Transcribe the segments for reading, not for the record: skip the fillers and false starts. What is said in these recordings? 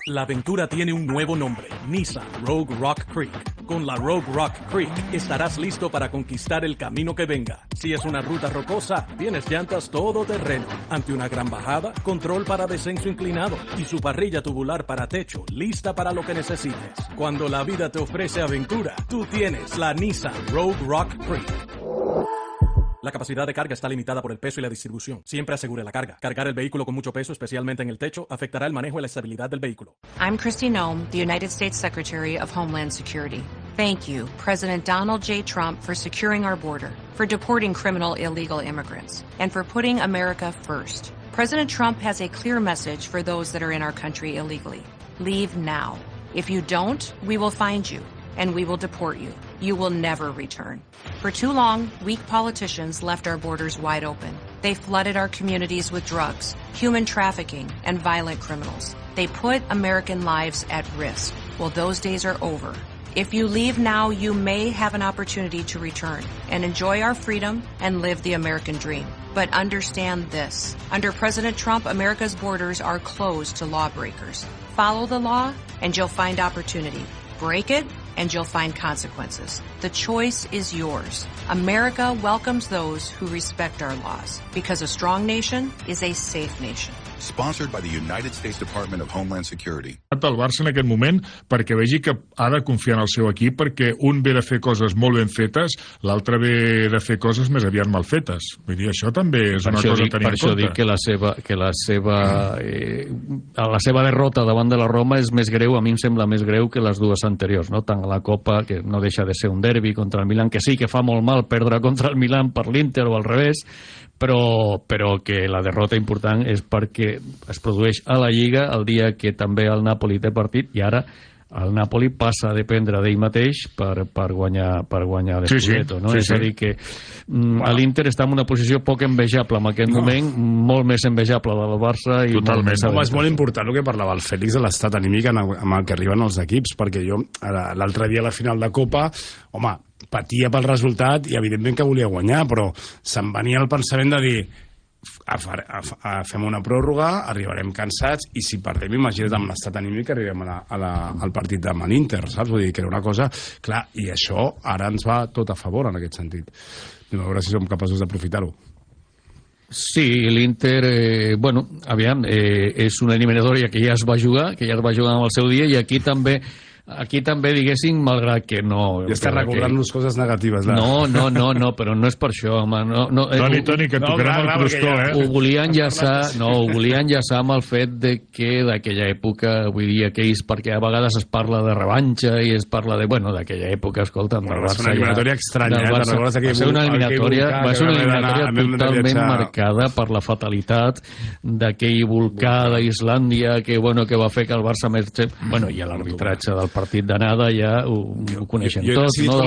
La aventura tiene un nuevo nombre, Nissan Rogue Rock Creek. Con la Rogue Rock Creek estarás listo para conquistar el camino que venga. Si es una ruta rocosa, tienes llantas todoterreno. Ante una gran bajada, control para descenso inclinado y su parrilla tubular para techo, lista para lo que necesites. Cuando la vida te ofrece aventura, tú tienes la Nissan Rogue Rock Creek. La capacidad de carga está limitada por el peso y la distribución. Siempre asegure la carga. Cargar el vehículo con mucho peso, especialmente en el techo, afectará el manejo y la estabilidad del vehículo. I'm Kristi Noem, the United States Secretary of Homeland Security. Thank you, President Donald J. Trump, for securing our border, for deporting criminal illegal immigrants, and for putting America first. President Trump has a clear message for those that are in our country illegally. Leave now. If you don't, we will find you, and we will deport you. You will never return. For too long, weak politicians left our borders wide open. They flooded our communities with drugs, human trafficking, and violent criminals. They put American lives at risk. Well, those days are over. If you leave now, you may have an opportunity to return and enjoy our freedom and live the American dream. But understand this. Under President Trump, America's borders are closed to lawbreakers. Follow the law, and you'll find opportunity. Break it, and you'll find consequences. The choice is yours. America welcomes those who respect our laws, because a strong nation is a safe nation. Sponsored by the United States Department of Homeland Security. El Barça en aquest moment perquè vegi que ha de confiar en el seu equip, perquè un ve de fer coses molt ben fetes, l'altre ve de fer coses més aviat mal fetes. Vull dir, això també és una cosa a tenir en compte. Per això dic que la seva derrota davant de la Roma és més greu, a mi em sembla més greu que les dues anteriors, no? Tant a la Copa, que no deixa de ser un derbi contra el Milan, que sí que fa molt mal perdre contra el Milan per l'Inter o al revés, però que la derrota important és perquè es produeix a la Lliga el dia que també el Napoli té partit, i ara el Napoli passa a dependre d'ell mateix per guanyar l'Scudetto, no? És a dir que l'Inter està en una posició poc envejable en aquest moment, molt més envejable del Barça. Totalment. És molt important el que parlava el Fèlix de l'estat anímic amb el que arriben els equips, perquè jo l'altre dia a la final de Copa, home, patia pel resultat i evidentment que volia guanyar, però se'm venia el pensament de dir fem una pròrroga, arribarem cansats, i si perdem, imagina't amb l'estat anímic que arribem al partit amb l'Inter, saps? Vull dir que era una cosa... Clar, i això ara ens va tot a favor en aquest sentit. A veure si som capaços d'aprofitar-ho. Sí, l'Inter, bueno, aviam, és una eliminatòria que ja es va jugar en el seu dia, i aquí també, diguéssim, malgrat que no... Ja està recordant-nos coses negatives. No, però no és per això, home. Toni, que tocarem el crostó, Ho volien enllaçar amb el fet que d'aquella època, vull dir, perquè a vegades es parla de revanxa i es parla d'aquella època, escolta, va ser una eliminatòria estranya, va ser una eliminatòria totalment marcada per la fatalitat d'aquell volcà d'Islàndia que va fer que el Barça més... Bueno, i l'arbitratge del partit d'anada ja ho coneixem tots, no?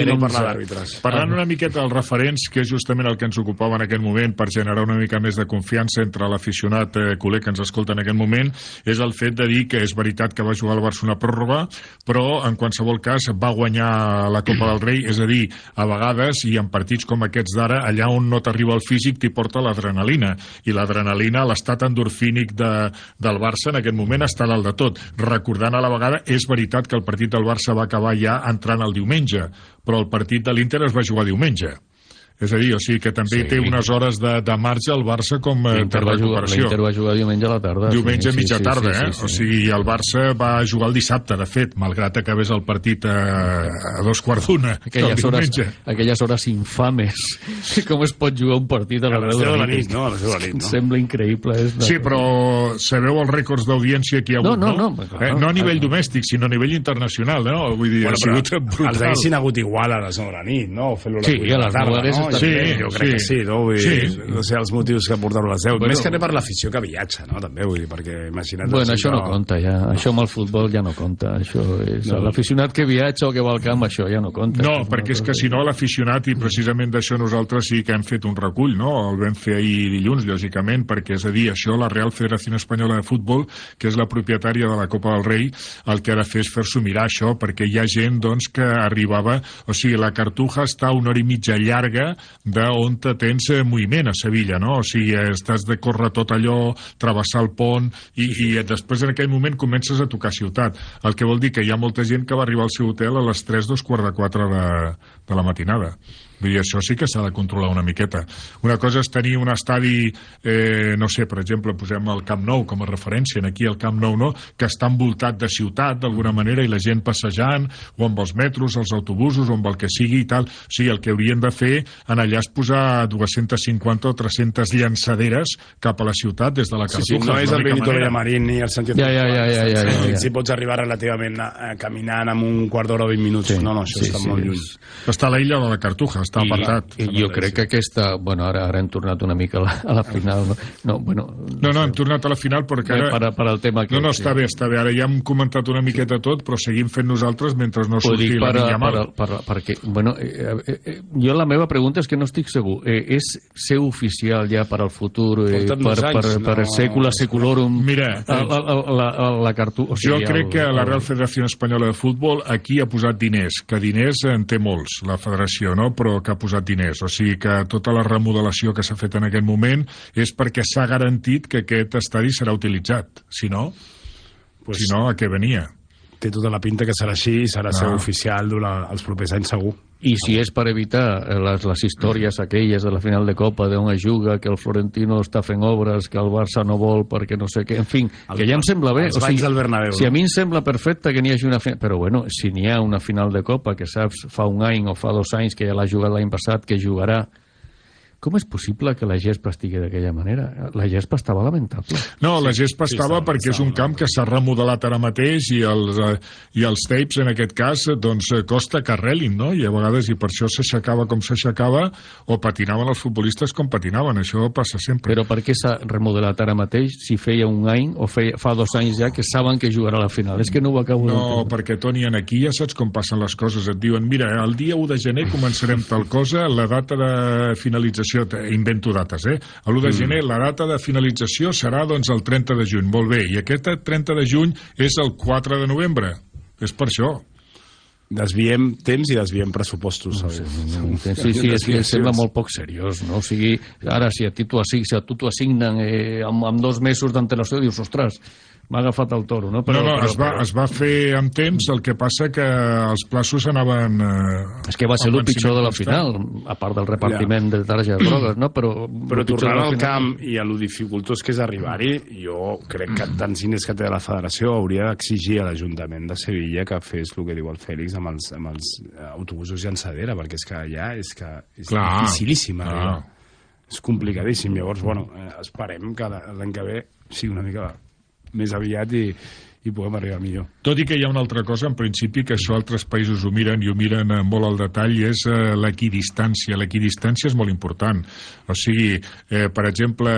Parlant una miqueta dels referents, que és justament el que ens ocupava en aquest moment per generar una mica més de confiança entre l'aficionat culer que ens escolta en aquest moment, és el fet de dir que és veritat que va jugar el Barça una pròrroga, però en qualsevol cas va guanyar la Copa del Rei, és a dir, a vegades, i en partits com aquests d'ara, allà on no t'arriba el físic t'hi porta l'adrenalina, i l'adrenalina, l'estat endorfínic del Barça en aquest moment està dalt de tot. Recordant a la vegada, és veritat que el partit del Barça va acabar ja entrant el diumenge, però el partit de l'Inter es va jugar diumenge. És a dir, o sigui que també té unes hores de marge el Barça com de recuperació. L'Inter va jugar diumenge a la tarda. Diumenge a mitja tarda, O sigui, el Barça va jugar el dissabte, de fet, malgrat acabés el partit a 2:15 el diumenge. Aquelles hores infames. Com es pot jugar un partit a les 10 de la nit? No, a les 10 de la nit, no? Sembla increïble. Sí, però sabeu els rècords d'audiència que hi ha hagut, no? No a nivell domèstic, sinó a nivell internacional, no? Vull dir, ha sigut brutal. Els haguessin hagut igual a les 9 de la nit, no? Sí, a les 9 de la Sí, jo crec que sí, no? No sé els motius que portaven les 10. Més que no per l'afició que viatja, no? També, vull dir, perquè imagina't... Bueno, això no compta, ja. Això amb el futbol ja no compta. Això és... L'aficionat que viatja o que va al camp, això ja no compta. No, perquè és que si no, l'aficionat, i precisament d'això nosaltres sí que hem fet un recull, no? El vam fer ahir dilluns, lògicament, perquè, és a dir, això, la Real Federació Espanyola de Futbol, que és la propietària de la Copa del Rei, el que ha de fer és fer-s'ho mirar, això, perquè hi ha gent, doncs, que arribava... O sigui, la Cartuja està una hora i mitja llarga d'on tens moviment a Sevilla, no? O sigui, estàs de córrer tot allò, travessar el pont i després en aquell moment comences a tocar ciutat. El que vol dir que hi ha molta gent que va arribar al seu hotel a les 3, 2:45 de la matinada. Vull dir, això sí que s'ha de controlar una miqueta. Una cosa és tenir un estadi, no sé, per exemple, posem el Camp Nou com a referència, aquí el Camp Nou, no?, que està envoltat de ciutat, d'alguna manera, i la gent passejant, o amb els metros, els autobusos, o amb el que sigui i tal. O sigui, el que haurien de fer en allà és posar 250 o 300 llançaderes cap a la ciutat des de la Cartuja. Sí, no és el Benito Villamarín ni el Sánchez. Ja. Si pots arribar relativament caminant en un quart d'hora o 20 minuts. No, això està molt lluny. Està a la illa de la Cartuja, està apartat. I jo crec que aquesta... Bueno, ara hem tornat una mica a la final. No, hem tornat a la final perquè ara... Per al tema que... No, està bé. Ara ja hem comentat una miqueta tot, però seguim fent nosaltres mentre no surti la Minya Mal. Perquè, bueno, jo la meva pregunta és que no estic segur. És ser oficial ja per al futur, per secula seculorum, la Cartuja... Jo crec que la Real Federació Espanyola de Futbol aquí ha posat diners, que diners en té molts, la federació, no?, però que ha posat diners. O sigui que tota la remodelació que s'ha fet en aquest moment és perquè s'ha garantit que aquest estadi serà utilitzat. Si no, a què venia? Té tota la pinta que serà així i serà ser oficial durant els propers anys segur. I si és per evitar les històries aquelles de la final de Copa d'on es juga, que el Florentino està fent obres, que el Barça no vol perquè no sé què, en fi, que ja em sembla bé. Els banys del Bernabéu. Si a mi em sembla perfecte que n'hi hagi una final, però bueno, si n'hi ha una final de Copa que saps fa un any o fa 2 anys que ja l'ha jugat l'any passat, que jugarà, com és possible que la gespa estigui d'aquella manera? La gespa estava lamentable. No, la gespa estava perquè és un camp que s'ha remodelat ara mateix i els tapes, en aquest cas, doncs costa que arrelin, no? I a vegades, i per això s'aixecava com s'aixecava, o patinaven els futbolistes com patinaven. Això passa sempre. Però per què s'ha remodelat ara mateix si feia un any o fa 2 anys ja que saben que jugarà a la final? És que no ho acabo d'entendre. No, perquè, Toni, aquí ja saps com passen les coses. Et diuen, mira, el dia 1 de gener començarem tal cosa, la data de finalització, invento dates, l'1 de gener la data de finalització serà doncs el 30 de juny, molt bé, i aquest 30 de juny és el 4 de novembre, és per això. Desviem temps i desviem pressupostos. Sí, és que sembla molt poc seriós, no? O sigui, ara si a tu t'ho assignen amb 2 mesos d'antelació, dius, ostres, m'ha agafat el toro, no? Es va fer amb temps, el que passa que els plaços anaven... És que va ser el pitjor de la final, a part del repartiment de targetes grogues, no? Però tornant al camp i a lo dificultós que és arribar-hi, jo crec que tants diners que té la federació hauria d'exigir a l'Ajuntament de Sevilla que fes el que diu el Fèlix amb els autobusos llançadera, perquè és que allà és dificilíssim arribar. És complicadíssim. Llavors, bueno, esperem que l'any que ve sigui una mica més aviat i puguem arribar millor. Tot i que hi ha una altra cosa, en principi, que això altres països ho miren i ho miren molt al detall, és l'equidistància. L'equidistància és molt important. O sigui, per exemple,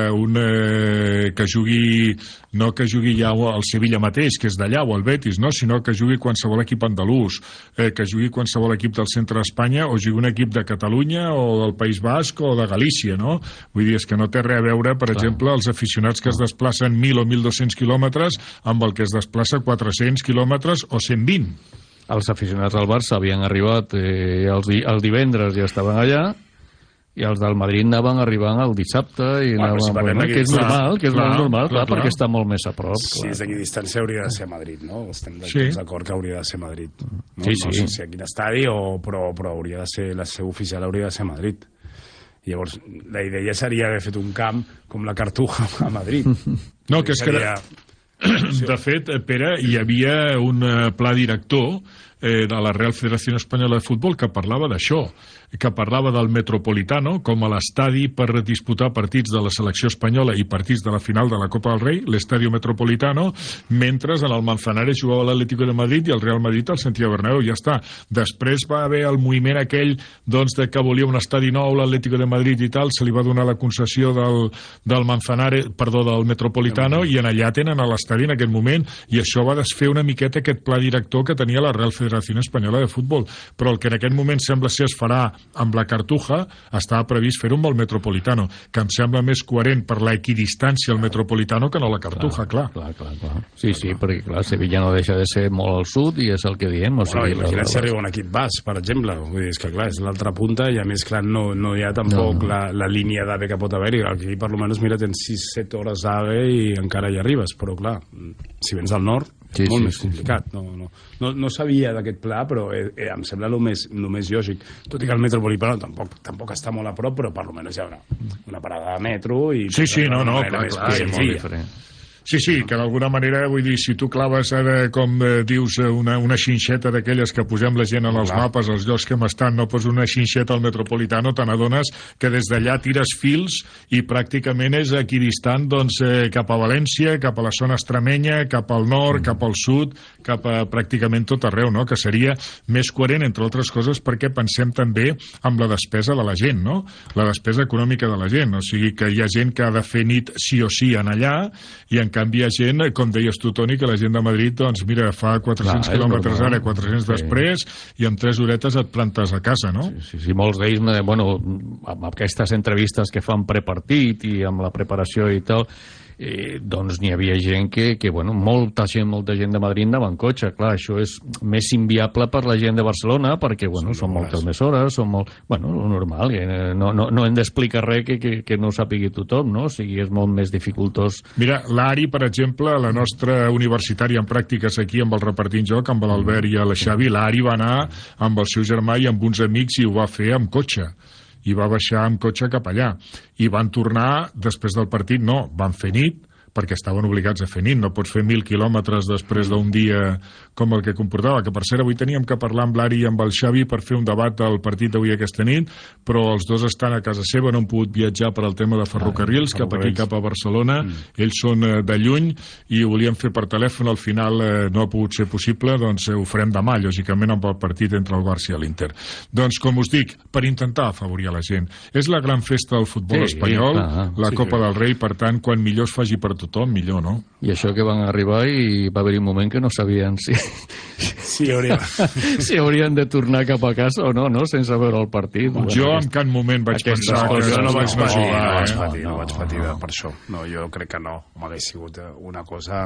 que jugui, no que jugui ja al Sevilla mateix, que és d'allà, o al Betis, no? Sinó que jugui qualsevol equip andalús, que jugui qualsevol equip del centre d'Espanya, o jugui un equip de Catalunya, o del País Basc, o de Galícia, no? Vull dir, és que no té res a veure, per exemple, els aficionats que es desplacen 1.000 o 1.200 quilòmetres amb el que es desplaça 400 quilòmetres o 120. Els aficionats al Barça havien arribat el divendres i estaven allà, i els del Madrid anaven arribant el dissabte, i que és normal, perquè està molt més a prop. Si és d'equidistància hauria de ser a Madrid, no? Estem d'acord que hauria de ser a Madrid. No sé si a quin estadi, però hauria de ser, la seu oficial hauria de ser a Madrid. Llavors, la idea seria haver fet un camp com la Cartuja a Madrid. No, que és que... De fet, Pere, hi havia un pla director de la Real Federació Espanyola de Futbol que parlava d'això, que parlava del Metropolitano com a l'estadi per disputar partits de la selecció espanyola i partits de la final de la Copa del Rei, l'Estadio Metropolitano, mentre en el Manzanares jugava l'Atlético de Madrid i el Real Madrid al Santiago Bernabéu, ja està. Després va haver el moviment aquell doncs, de que volia un estadi nou, l'Atlético de Madrid i tal, se li va donar la concessió del Manzanares, perdó, del Metropolitano, i en allà tenen a l'estadi en aquest moment, i això va desfer una miqueta aquest pla director que tenia la Real Federació Federació Espanyola de Futbol, però el que en aquest moment sembla ser es farà amb la Cartuja, estava previst fer-ho amb el Metropolitano, que em sembla més coherent per la equidistància al Metropolitano que no la Cartuja, clar. Sí, perquè clar, Sevilla no deixa de ser molt al sud i és el que diem. Imagina't si arriba un equip basc, per exemple, vull dir, és que clar, és l'altra punta i a més, clar, no hi ha tampoc la línia d'AVE que pot haver-hi. Aquí, per almenys, mira, tens 6-7 hores d'AVE i encara hi arribes, però clar, si vens del nord, molt més complicat. No sabia d'aquest pla, però em sembla el més lògic. Tot i que el Metropolitano tampoc està molt a prop, però per almenys hi ha una parada de metro i... Sí, clar, és molt diferent. Sí, que d'alguna manera, vull dir, si tu claves ara, com dius, una xinxeta d'aquelles que posem la gent en els mapes, els llocs que hem estat, no poses una xinxeta al Metropolitano, te n'adones que des d'allà tires fils i pràcticament és equidistant doncs, cap a València, cap a la zona extremenya, cap al nord, cap al sud, cap a pràcticament tot arreu, no? Que seria més coherent, entre altres coses, perquè pensem també amb la despesa de la gent, no? La despesa econòmica de la gent, o sigui que hi ha gent que ha de fer nit sí o sí en allà, i en canvi hi ha gent, com deies tu, Toni, que la gent de Madrid, doncs mira, fa 400 quilòmetres ara, 400 després, i en 3 horetes et plantes a casa, no? Sí, molts d'ells, bueno, amb aquestes entrevistes que fan prepartit i amb la preparació i tal, doncs n'hi havia gent que bueno, molta gent de Madrid anava en cotxe, clar, això és més inviable per la gent de Barcelona perquè, bueno, són moltes més hores, són molt... Bueno, normal, no hem d'explicar res que no ho sàpigui tothom, no? O sigui, és molt més dificultós. Mira, l'Ari, per exemple, la nostra universitària en pràctiques aquí amb el repartint joc, amb l'Albert i el Xavi, l'Ari va anar amb el seu germà i amb uns amics i ho va fer amb cotxe. I va baixar amb cotxe cap allà. I van tornar, després del partit, van fer nit, perquè estaven obligats a fer nit. No pots fer 1.000 quilòmetres després d'un dia com el que comportava. Que, per cert, avui teníem que parlar amb l'Ari i amb el Xavi per fer un debat del partit d'avui aquesta nit, però els dos estan a casa seva, no han pogut viatjar per al tema de ferrocarrils, cap aquí, cap a Barcelona. Ells són de lluny i ho volien fer per telèfon, al final no ha pogut ser possible, doncs ho farem demà, lògicament, amb el partit entre el Barça i l'Inter. Doncs, com us dic, per intentar afavorir a la gent. És la gran festa del futbol espanyol, la Copa del Rei, per tant, quan millor es faci per tothom, millor, no? I això que van arribar i va haver-hi un moment que no sabien si haurien de tornar cap a casa o no, sense veure el partit. Jo en cap moment vaig pensar que jo no vaig patir, no vaig patir per això. No, jo crec que no. M'hagués sigut una cosa...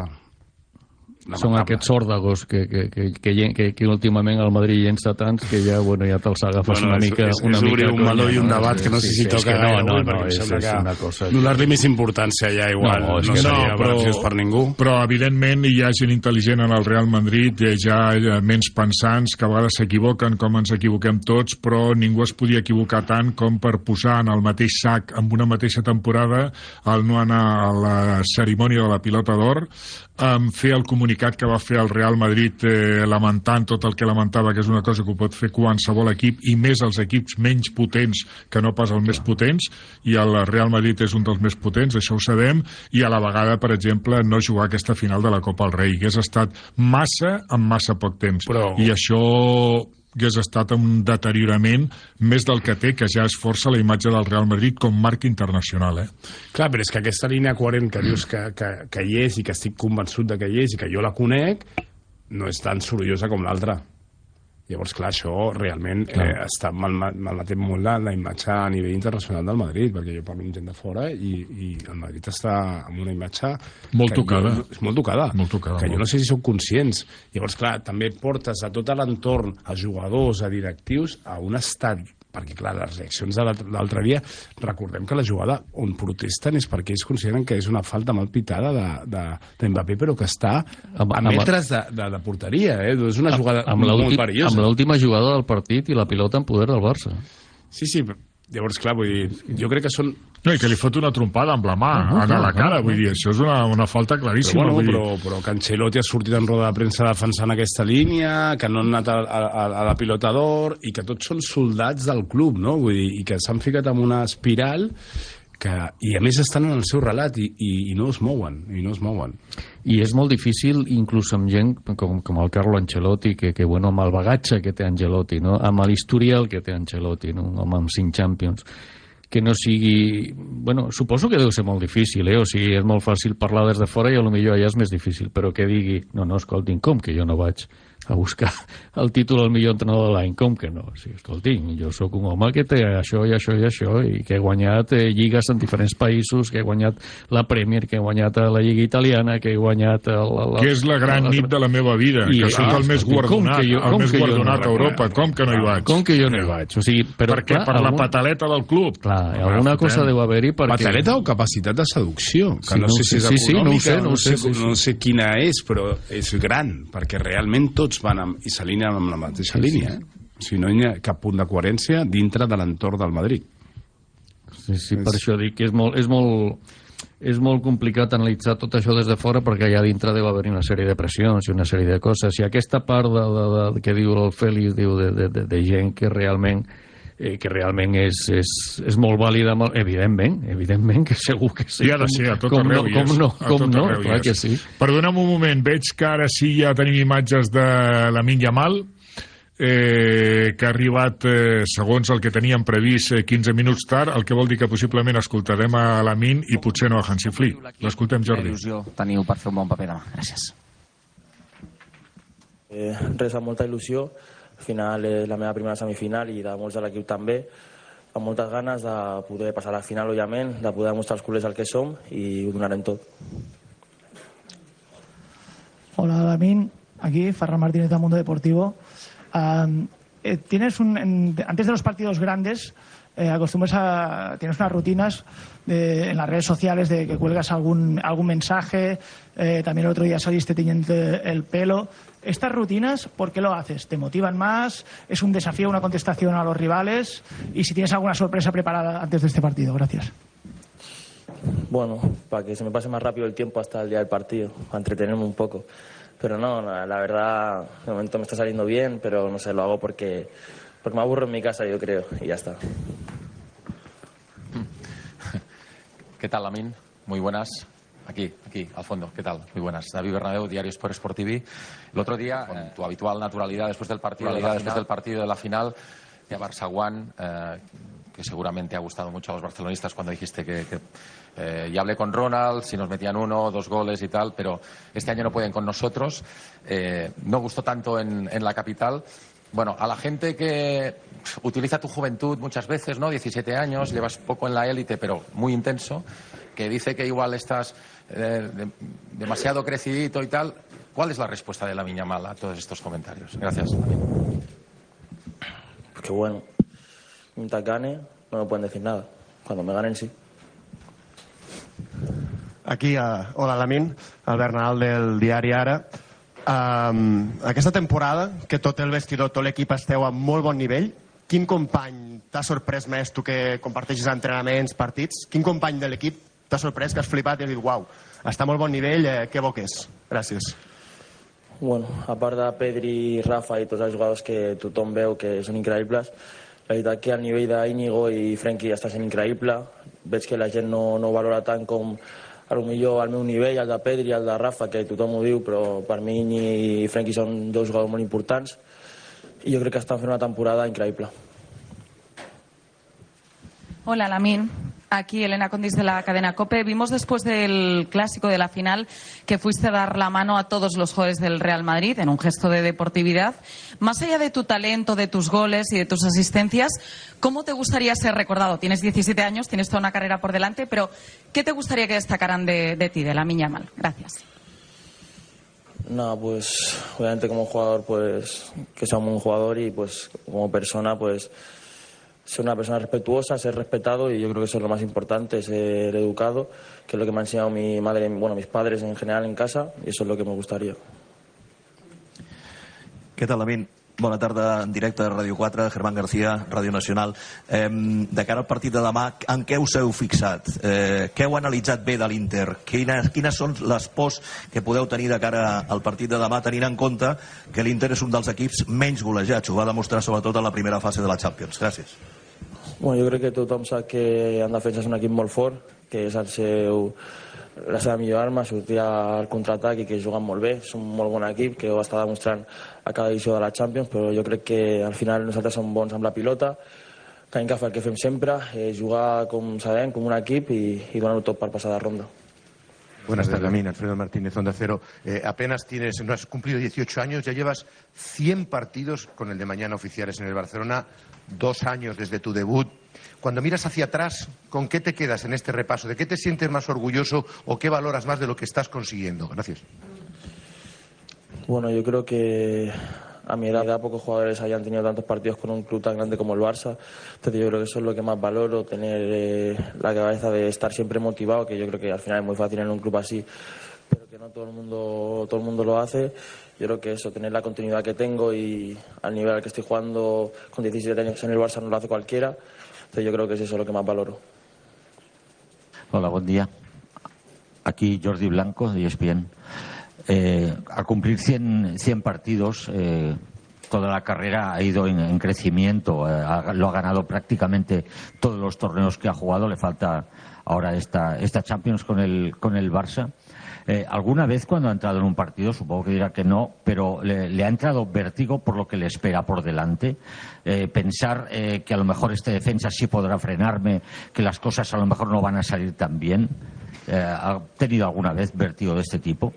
Són aquests òrdagos que últimament al Madrid hi entra tants que ja te'ls agafes una mica... És obrir un meló i un debat que no sé si toca gaire. No, és una cosa... Donar-li més importància ja igual, no seria beneficiós per ningú. Però evidentment hi ha gent intel·ligent en el Real Madrid, hi ha ments pensants que a vegades s'equivoquen com ens equivoquem tots, però ningú es podia equivocar tant com per posar en el mateix sac amb una mateixa temporada el no anar a la cerimònia de la Pilota d'Or, fer el comunicat que va fer el Real Madrid lamentant tot el que lamentava, que és una cosa que ho pot fer qualsevol equip, i més els equips menys potents que no pas els més potents, i el Real Madrid és un dels més potents, això ho sabem, i a la vegada, per exemple, no jugar aquesta final de la Copa del Rei, que has estat en massa poc temps. I això hagués estat un deteriorament més del que té, que ja es força la imatge del Real Madrid com marca internacional. Clar, però és que aquesta línia coherent que dius que hi és i que estic convençut de que hi és i que jo la conec, no és tan sorollosa com l'altra. Llavors, clar, això realment està malmetent molt la imatge a nivell internacional del Madrid, perquè jo parlo amb gent de fora i el Madrid està amb una imatge... Molt tocada. Molt tocada. Que jo no sé si sou conscients. Llavors, clar, també portes a tot l'entorn, a jugadors, a directius, a un estat... Perquè, clar, les reaccions de l'altre dia, recordem que la jugada on protesten és perquè ells consideren que és una falta mal pitada de Mbappé, però que està a metres de porteria, És una jugada molt perillosa. Amb l'última jugada del partit i la pilota en poder del Barça. Sí, llavors, clar, vull dir, jo crec que són... No, i que li fot una trompada amb la mà, a la cara, vull dir, això és una falta claríssima. Però que Ancelotti ha sortit en roda de premsa defensant aquesta línia, que no han anat a la Pilota d'Or, i que tots són soldats del club, no? Vull dir, i que s'han ficat en una espiral i a més estan en el seu relat i no es mouen, I és molt difícil, inclús amb gent com el Carlo Ancelotti, que amb el bagatge que té Ancelotti, no? Amb l'historial que té Ancelotti, no? Amb 5 Champions, que no sigui... Bueno, suposo que deu ser molt difícil, O sigui, és molt fàcil parlar des de fora i potser allà és més difícil, però que digui, no, escoltin, com que jo no vaig? buscar el títol al millor entrenador de l'any. Com que no? Sí, escolti, jo sóc un home que té això i això i això, i que he guanyat lligues en diferents països, que he guanyat la Premier, que he guanyat la Lliga Italiana, que he guanyat... Que és la gran nit de la meva vida, que sóc el més guardonat, a Europa. Com que no hi vaig? Com que jo no hi vaig? O sigui, però, perquè per la pataleta del club. Clar, alguna cosa deu haver-hi perquè... Pataleta o capacitat de seducció? Que no sé si és econòmica, no sé quina és, però és gran, perquè realment tots van i s'alineen amb la mateixa línia. O sigui, no hi ha cap punt de coherència dintre de l'entorn del Madrid. Sí, per això dic que és molt complicat analitzar tot això des de fora, perquè allà dintre deu haver una sèrie de pressions i una sèrie de coses. I aquesta part que diu el Fèlix, diu de gent que realment és molt vàlida, evidentment que segur que sí. I ha de ser, a tot arreu com no, clar que sí. Perdona'm un moment, veig que ara sí ja tenim imatges de Lamine Yamal, que ha arribat, segons el que teníem previst, 15 minuts tard, el que vol dir que possiblement escoltarem a Lamine i potser no a Hansi Flick. L'escoltem, Jordi. Il·lusió teniu per fer un bon paper demà. Gràcies. Res, amb molta il·lusió. Al final és la meva primera semifinal i de molts de l'equip també, amb moltes ganes de poder passar a la final, òbviament, de poder demostrar als culers el que som i ho donarem tot. Hola, Lamine, aquí Ferran Martínez de Mundo Deportivo. Antes de los partidos grandes, tienes unas rutinas en las redes sociales de que cuelgas algún mensaje, también el otro día saliste tiñendo el pelo. ¿Estas rutinas, por qué lo haces? ¿Te motivan más? ¿Es un desafío, una contestación a los rivales? Y si tienes alguna sorpresa preparada antes de este partido. Gracias. Bueno, para que se me pase más rápido el tiempo hasta el día del partido, para entretenerme un poco. Pero no, la verdad, de momento me está saliendo bien, pero no sé, lo hago porque me aburro en mi casa, yo creo, y ya está. ¿Qué tal, Lamine? Muy buenas. Aquí, al fondo. ¿Qué tal? Muy buenas. David Bernabéu, Diario Sport TV. El otro día, con tu habitual naturalidad después del partido de la final, de Barça One, que seguramente ha gustado mucho a los barcelonistas cuando dijiste que ya hablé con Ronald, si nos metían 1 o 2 goles y tal, pero este año no pueden con nosotros. No gustó tanto en la capital. Bueno, a la gente que utiliza tu juventud muchas veces, ¿no? 17 años, llevas poco en la élite, pero muy intenso, que dice que igual estás demasiado crecidito y tal. ¿Cuál es la respuesta de Lamine Yamal a todos estos comentarios? Gracias. Pues que bueno, mientras gane no me pueden decir nada. Cuando me ganen sí. Aquí, hola Lamine, Albert Nadal del diari Ara. Aquesta temporada, que tot el vestidor, tot l'equip esteu a molt bon nivell, quin company t'ha sorprès més, tu que comparteixes entrenaments, partits, quin company de l'equip t'ha sorprès, que has flipat i has dit, uau, està a molt bon nivell, que bo que és? Gràcies. Bueno, a part de Pedri, Rafa i tots els jugadors que tothom veu que són increïbles, la veritat que el nivell d'Íñigo i Frenkie està sent increïble. Veig que la gent no valora tant com potser al meu nivell, el de Pedri i el de Rafa, que tothom ho diu, però per mi Íñigo i Frenkie són 2 jugadors molt importants i jo crec que estan fent una temporada increïble. Hola, Lamine. Aquí Elena Condis de la cadena COPE. Vimos después del clásico de la final que fuiste a dar la mano a todos los jugadores del Real Madrid en un gesto de deportividad. Más allá de tu talento, de tus goles y de tus asistencias, ¿cómo te gustaría ser recordado? Tienes 17 años, tienes toda una carrera por delante, pero ¿qué te gustaría que destacaran de ti, de Lamine Yamal? Gracias. No, pues obviamente como jugador, pues que sea un buen jugador y pues como persona, pues ser una persona respetuosa, ser respetado, y yo creo que eso es lo más importante, ser educado, que es lo que me ha enseñado mi madre, bueno, mis padres en general en casa, y eso es lo que me gustaría. Què tal, Lamine? Bona tarda, en directe de Ràdio 4, Germán García, Ràdio Nacional. De cara al partit de demà, en què us heu fixat? Què heu analitzat bé de l'Inter? Quines són les pors que podeu tenir de cara al partit de demà, tenint en compte que l'Inter és un dels equips menys golejats? Ho va demostrar sobretot en la primera fase de la Champions. Gràcies. Bueno, jo crec que tothom sap que en defensa és un equip molt fort, que és la seva millor arma, sortir al contraatac i que juguen molt bé. És un molt bon equip que ho està demostrant a cada edició de la Champions, però jo crec que al final nosaltres som bons amb la pilota, que hem de fer el que fem sempre, jugar com sabem, com un equip i donar-ho tot per passar de ronda. Buenas tardes, Lamín. Alfredo Martínez, Onda Cero. Apenas no has cumplido 18 años, ya llevas 100 partidos con el de mañana oficiales en el Barcelona, 2 años desde tu debut. Cuando miras hacia atrás, ¿con qué te quedas en este repaso? ¿De qué te sientes más orgulloso o qué valoras más de lo que estás consiguiendo? Gracias. Bueno, yo creo que a mi edad pocos jugadores hayan tenido tantos partidos con un club tan grande como el Barça. Entonces yo creo que eso es lo que más valoro, tener la cabeza de estar siempre motivado, que yo creo que al final es muy fácil en un club así, pero que no todo el mundo lo hace. Yo creo que eso, tener la continuidad que tengo y al nivel al que estoy jugando con 17 años en el Barça no lo hace cualquiera. Entonces yo creo que es eso lo que más valoro. Hola, buen día. Aquí Jordi Blanco, de ESPN. Al cumplir 100 partidos, toda la carrera ha ido en crecimiento, lo ha ganado prácticamente todos los torneos que ha jugado, le falta ahora esta Champions con el Barça. ¿Alguna vez cuando ha entrado en un partido, supongo que dirá que no, pero le ha entrado vértigo por lo que le espera por delante? Pensar que a lo mejor este defensa sí podrá frenarme, que las cosas a lo mejor no van a salir tan bien. ¿Ha tenido alguna vez vértigo de este tipo?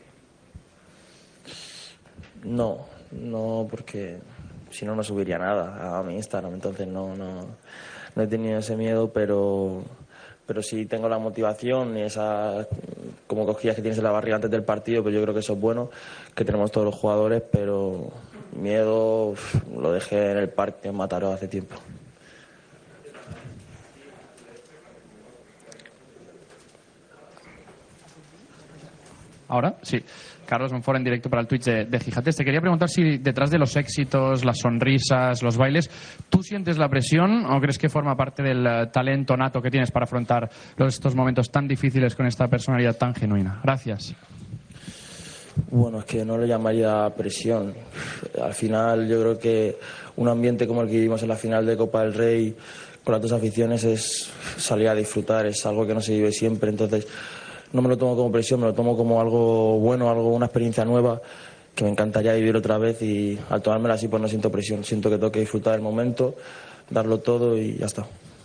No, porque si no, no subiría nada a mi Instagram, entonces no he tenido ese miedo, pero sí tengo la motivación y esa como cosquillas que tienes en la barriga antes del partido, pero yo creo que eso es bueno, que tenemos todos los jugadores, pero miedo lo dejé en el parque en Mataró hace tiempo. Ahora, sí. Carlos Monfort en directo para el Twitch de Gigantes. Te quería preguntar si detrás de los éxitos, las sonrisas, los bailes, ¿tú sientes la presión o crees que forma parte del talento nato que tienes para afrontar estos momentos tan difíciles con esta personalidad tan genuina? Gracias. Bueno, es que no lo llamaría presión. Al final yo creo que un ambiente como el que vivimos en la final de Copa del Rey con las dos aficiones es salir a disfrutar, es algo que no se vive siempre, entonces no me lo tomo como presión, me lo tomo como algo bueno, una experiencia nueva que me encantaría vivir otra vez, y al tomármela así pues no siento presión, siento que tengo que disfrutar del momento, darlo todo y ya está.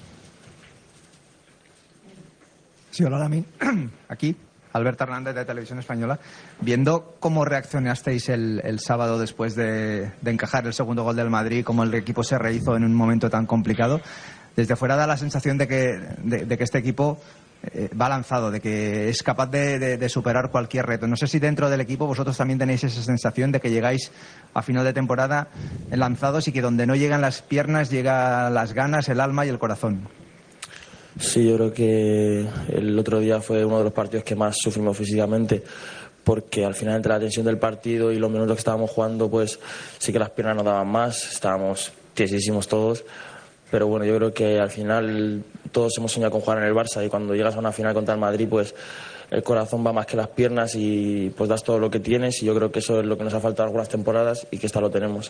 Sí, hola, Lamín. Aquí, Alberto Hernández de Televisión Española. Viendo cómo reaccionasteis el sábado después de encajar el segundo gol del Madrid, cómo el equipo se rehizo en un momento tan complicado, desde fuera da la sensación de que este equipo va lanzado, de que es capaz de superar cualquier reto. No sé si dentro del equipo vosotros también tenéis esa sensación de que llegáis a final de temporada lanzados y que donde no llegan las piernas llegan las ganas, el alma y el corazón. Sí, yo creo que el otro día fue uno de los partidos que más sufrimos físicamente, porque al final entre la tensión del partido y los minutos que estábamos jugando, pues sí que las piernas nos daban más, estábamos tiesísimos todos. Pero bueno, yo creo que al final todos hemos soñado con jugar en el Barça, y cuando llegas a una final contra el Madrid, pues el corazón va más que las piernas y pues das todo lo que tienes, y yo creo que eso es lo que nos ha faltado algunas temporadas y que esta lo tenemos.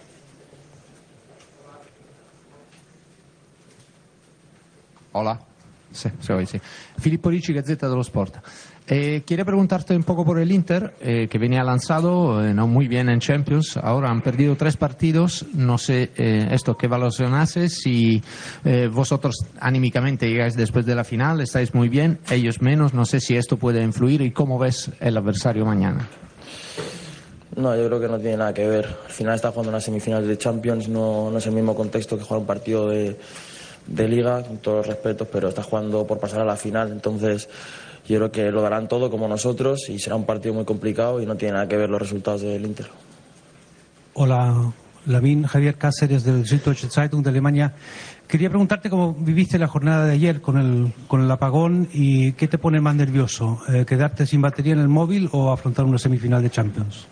Hola. Sí, hoy sí. Filippo Ricci, Gazzetta dello Sport. Quiero preguntarte un poco por el Inter, que venía lanzado no muy bien en Champions. Ahora han perdido 3 partidos. No sé esto qué valoración hace, si vosotros anímicamente llegáis después de la final, estáis muy bien, ellos menos. No sé si esto puede influir, y cómo ves el adversario mañana. No, yo creo que no tiene nada que ver. Al final está jugando una semifinal de Champions, no es el mismo contexto que jugar un partido de Liga, con todos los respetos, pero está jugando por pasar a la final, entonces yo creo que lo darán todo como nosotros y será un partido muy complicado y no tiene nada que ver los resultados del Inter. Hola, Lamín, Javier Cáceres del Süddeutsche Zeitung de Alemania. Quería preguntarte cómo viviste la jornada de ayer con el apagón y qué te pone más nervioso, quedarte sin batería en el móvil o afrontar una semifinal de Champions.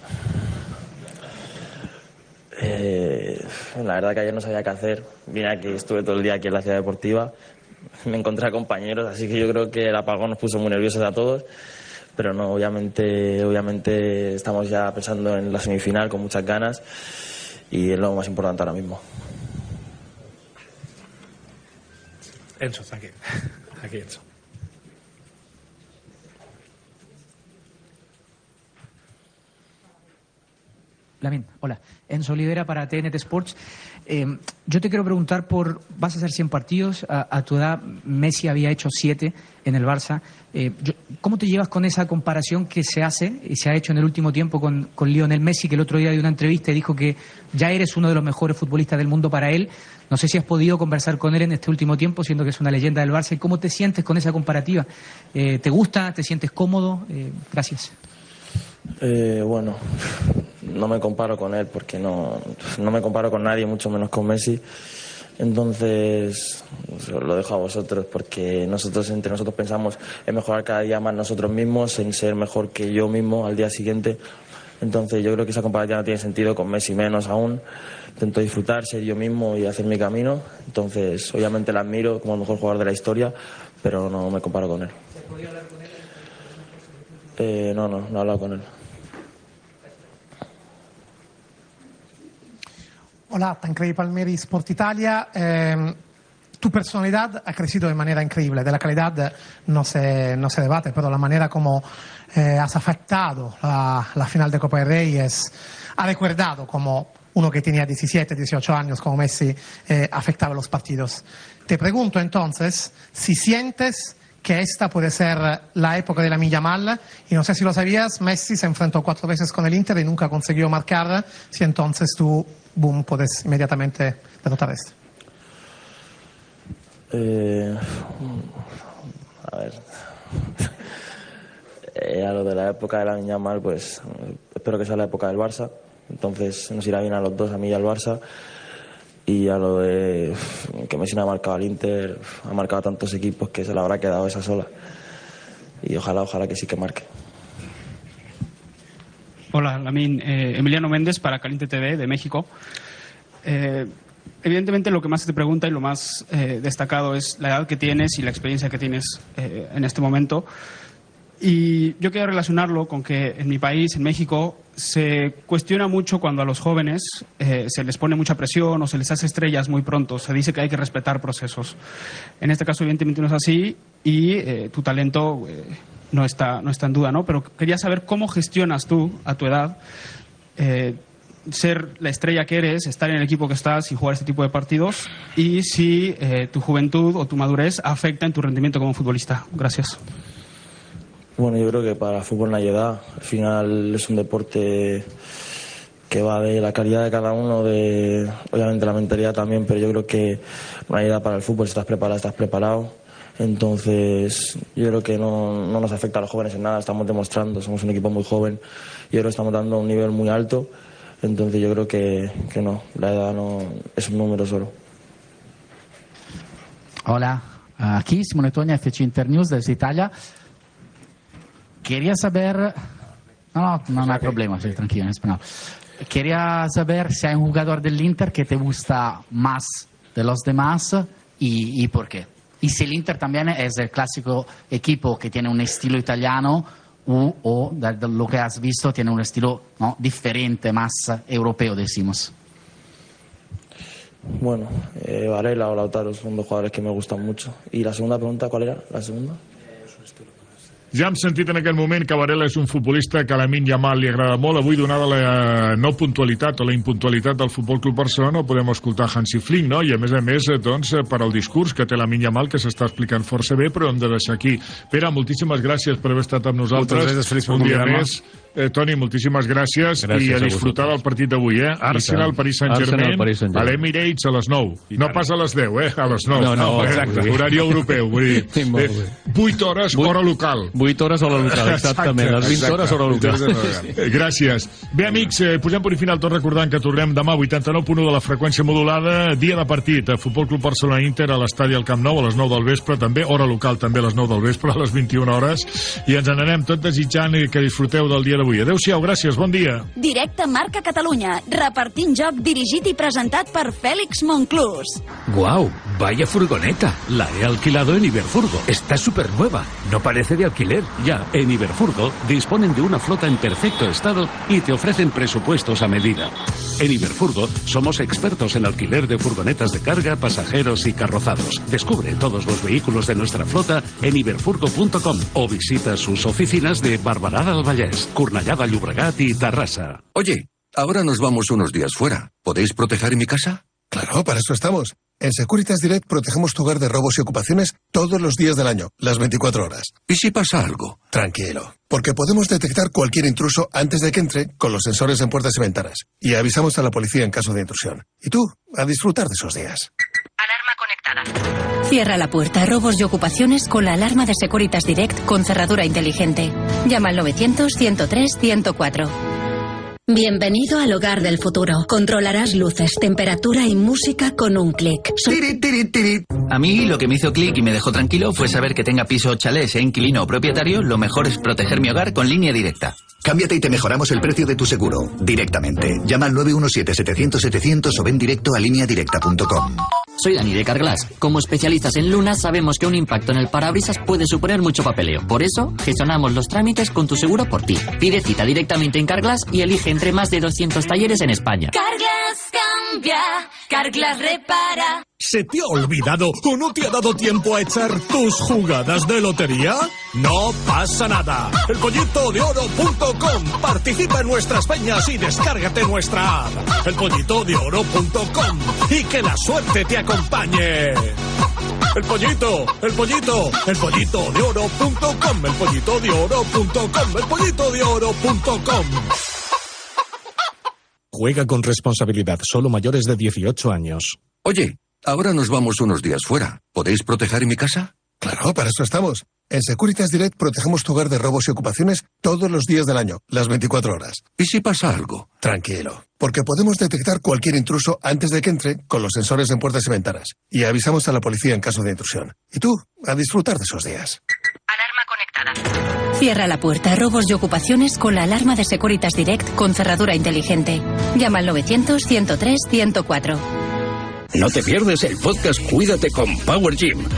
La verdad que ayer no sabía qué hacer. Mira que estuve todo el día aquí en la ciudad deportiva, me encontré a compañeros, así que yo creo que el apagón nos puso muy nerviosos a todos, pero no, obviamente estamos ya pensando en la semifinal con muchas ganas y es lo más importante ahora mismo. Enzo, aquí Enzo. Lamin, hola. Enzo Olivera para TNT Sports. Yo te quiero preguntar vas a hacer 100 partidos, a tu edad Messi había hecho 7 en el Barça. ¿Cómo te llevas con esa comparación que se hace y se ha hecho en el último tiempo con Lionel Messi, que el otro día dio una entrevista y dijo que ya eres uno de los mejores futbolistas del mundo para él? No sé si has podido conversar con él en este último tiempo, siendo que es una leyenda del Barça. ¿Y cómo te sientes con esa comparativa? ¿Te gusta? ¿Te sientes cómodo? Gracias. Bueno, no me comparo con él porque no me comparo con nadie, mucho menos con Messi. Entonces, lo dejo a vosotros porque entre nosotros pensamos en mejorar cada día más nosotros mismos, en ser mejor que yo mismo al día siguiente. Entonces, yo creo que esa comparativa no tiene sentido, con Messi menos aún. Intento disfrutar, ser yo mismo y hacer mi camino. Entonces, obviamente la admiro como el mejor jugador de la historia, pero no me comparo con él. ¿Has podido hablar con él? No he hablado con él. Hola, Tancredi Palmieri, Sport Italia. Tu personalidad ha crecido de manera increíble. De la calidad no se debate, pero la manera como has afectado la final de Copa del Rey ha recordado como uno que tenía 17, 18 años, como Messi, afectaba los partidos. Te pregunto entonces si sientes que esta puede ser la época de Lamine Yamal, y no sé si lo sabías, Messi se enfrentó 4 veces con el Inter y nunca consiguió marcar, si entonces tú, boom, puedes inmediatamente derrotar esto. A ver, a lo de la época de Lamine Yamal, pues espero que sea la época del Barça, entonces nos irá bien a los dos, a mí y al Barça. Y a lo de que Messi no ha marcado al Inter, ha marcado a tantos equipos que se le habrá quedado esa sola. Y ojalá que sí que marque. Hola, Lamin. Emiliano Méndez para Caliente TV de México. Evidentemente lo que más se te pregunta y lo más destacado es la edad que tienes y la experiencia que tienes en este momento. Y yo quiero relacionarlo con que en mi país, en México, se cuestiona mucho cuando a los jóvenes se les pone mucha presión o se les hace estrellas muy pronto. Se dice que hay que respetar procesos. En este caso, evidentemente, no es así y tu talento no está en duda, ¿no? Pero quería saber cómo gestionas tú, a tu edad, ser la estrella que eres, estar en el equipo que estás y jugar este tipo de partidos, y si tu juventud o tu madurez afecta en tu rendimiento como futbolista. Gracias. Bueno, yo creo que para el fútbol no hay edad. Al final es un deporte que va de la calidad de cada uno, obviamente la mentalidad también, pero yo creo que no hay edad para el fútbol. Si estás preparado, estás preparado. Entonces, yo creo que no nos afecta a los jóvenes en nada. Estamos demostrando, somos un equipo muy joven y ahora estamos dando un nivel muy alto. Entonces, yo creo que no, la edad no es un número solo. Hola, aquí Simone Toña, FC Internews desde Italia. Quería saber... No hay problema, sí, tranquilo, en español. Quería saber si hay un jugador del Inter que te gusta más de los demás y por qué. Y si el Inter también es el clásico equipo que tiene un estilo italiano o de lo que has visto tiene un estilo, ¿no?, diferente, más europeo, decimos. Bueno, Varela o Lautaro son dos jugadores que me gustan mucho. ¿Y la segunda pregunta cuál era? ¿La segunda? Ja hem sentit en aquest moment que Varela és un futbolista que a Lamine Yamal li agrada molt. Avui, donada la no puntualitat o la impuntualitat del Futbol Club Barcelona, podem escoltar Hansi Flick, no? I a més, doncs, per al discurs que té Lamine Yamal, que s'està explicant força bé, però hem de deixar aquí. Pere, moltíssimes gràcies per haver estat amb nosaltres. Moltes gràcies, Félix, per un dia convidar-me. més. Toni, moltíssimes gràcies i a disfrutar del partit d'avui, eh? Arsenal, Paris Saint-Germain, a l'Emirates a les 9. No pas a les 10, a les 9. No, exacte. Horari europeu, vull dir. 8 hores, hora local. 8 hores hora local, exactament. Les 20 hores hora local. Gràcies. Bé, amics, posem punt i final tot recordant que tornem demà a 89.1 de la freqüència modulada, dia de partit, a Futbol Club Barcelona-Inter a l'estadi al Camp Nou a les 9 del vespre, també, hora local també a les 9 del vespre, a les 21 hores, i ens n'anem tot desitjant que disfruteu del dia d'avui. Adéu-siau, gràcies, bon dia. Directe Marca Catalunya, repartint joc dirigit i presentat per Félix Monclús. ¡Guau! Vaya furgoneta. La he alquilado en Iberfurgo. Está súper nueva. No parece de alquiler. Ya, en Iberfurgo disponen de una flota en perfecto estado y te ofrecen presupuestos a medida. En Iberfurgo somos expertos en alquiler de furgonetas de carga, pasajeros y carrozados. Descubre todos los vehículos de nuestra flota en iberfurgo.com o visita sus oficinas de Barberà del Vallès, Cornellà de Llobregat y Terrassa. Oye, ahora nos vamos unos días fuera. ¿Podéis proteger mi casa? Claro, para eso estamos. En Securitas Direct protegemos tu hogar de robos y ocupaciones todos los días del año, las 24 horas. ¿Y si pasa algo? Tranquilo, porque podemos detectar cualquier intruso antes de que entre con los sensores en puertas y ventanas. Y avisamos a la policía en caso de intrusión. Y tú, a disfrutar de esos días. Alarma conectada. Cierra la puerta a robos y ocupaciones con la alarma de Securitas Direct con cerradura inteligente. Llama al 900-103-104. Bienvenido al hogar del futuro. Controlarás luces, temperatura y música con un clic. A mí lo que me hizo clic y me dejó tranquilo fue saber que tenga piso o chalet, sea inquilino o propietario, lo mejor es proteger mi hogar con Línea Directa. Cámbiate y te mejoramos el precio de tu seguro, directamente. Llama al 917-700-700 o ven directo a lineadirecta.com. Soy Dani de Carglass. Como especialistas en lunas sabemos que un impacto en el parabrisas puede suponer mucho papeleo. Por eso, gestionamos los trámites con tu seguro por ti. Pide cita directamente en Carglass y elige entre más de 200 talleres en España. Carglass cambia, Carglass repara. ¿Se te ha olvidado o no te ha dado tiempo a echar tus jugadas de lotería? No pasa nada. Elpollitodeoro.com. Participa en nuestras peñas y descárgate nuestra app. Elpollitodeoro.com. Y que la suerte te acompañe. El pollito, elpollitodeoro.com. Elpollitodeoro.com. Elpollitodeoro.com. Juega con responsabilidad, solo mayores de 18 años. Oye, ahora nos vamos unos días fuera. ¿Podéis proteger mi casa? Claro, para eso estamos. En Securitas Direct protegemos tu hogar de robos y ocupaciones todos los días del año, las 24 horas. ¿Y si pasa algo? Tranquilo, porque podemos detectar cualquier intruso antes de que entre con los sensores en puertas y ventanas. Y avisamos a la policía en caso de intrusión. Y tú, a disfrutar de esos días. Cierra la puerta a robos y ocupaciones con la alarma de Securitas Direct con cerradura inteligente. Llama al 900-103-104. No te pierdes el podcast Cuídate con Power Gym.